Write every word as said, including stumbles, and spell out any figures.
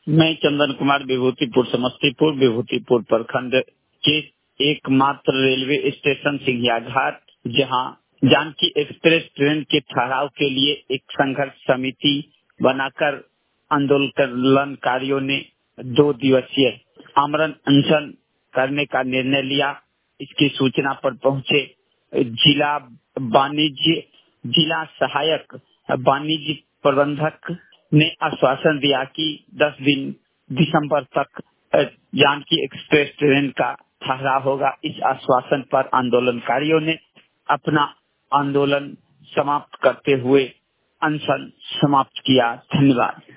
मैं चंदन कुमार विभूतिपुर समस्तीपुर विभूतिपुर प्रखंड के एकमात्र रेलवे स्टेशन सिंघिया घाट, जहां जानकी एक्सप्रेस ट्रेन के ठहराव के लिए एक संघर्ष समिति बनाकर आंदोलनकारियों ने दो दिवसीय आमरण अनशन करने का निर्णय लिया। इसकी सूचना पर पहुंचे जिला वाणिज्य जिला सहायक वाणिज्य प्रबंधक ने आश्वासन दिया कि दस दिन दिसंबर तक जानकी एक्सप्रेस ट्रेन का ठहराव होगा। इस आश्वासन पर आंदोलनकारियों ने अपना आंदोलन समाप्त करते हुए अनशन समाप्त किया। धन्यवाद।